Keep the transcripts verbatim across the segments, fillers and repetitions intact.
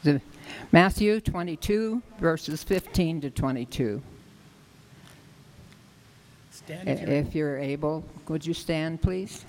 The Matthew twenty-two, verses fifteen to twenty-two. Stand if you're, If you're able, would you stand, please?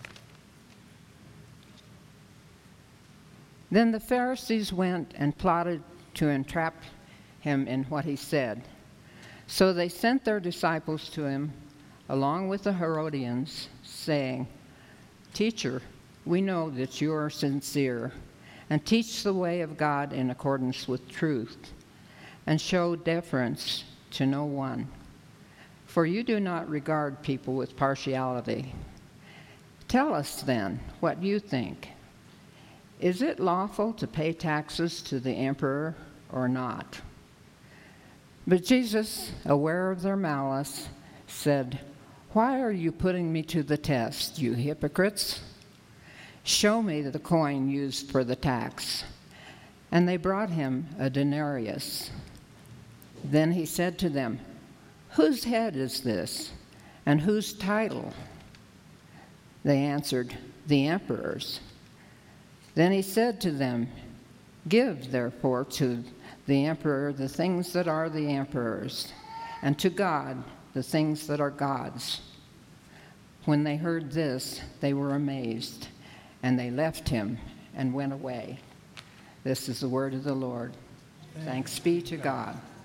Then the Pharisees went and plotted to entrap him in what he said. So they sent their disciples to him, along with the Herodians, saying, "Teacher, we know that you are sincere, and teach the way of God in accordance with truth, and show deference to no one. For you do not regard people with partiality. Tell us then what you think. Is it lawful to pay taxes to the emperor or not?" But Jesus, aware of their malice, said, "Why are you putting me to the test, you hypocrites? Show me the coin used for the tax." And they brought him a denarius. Then he said to them, "Whose head is this, and whose title?" They answered, "The emperor's." Then he said to them, "Give, therefore, to the emperor the things that are the emperor's, and to God the things that are God's." When they heard this, they were amazed, and they left him and went away. This is the word of the Lord. Thanks be to God.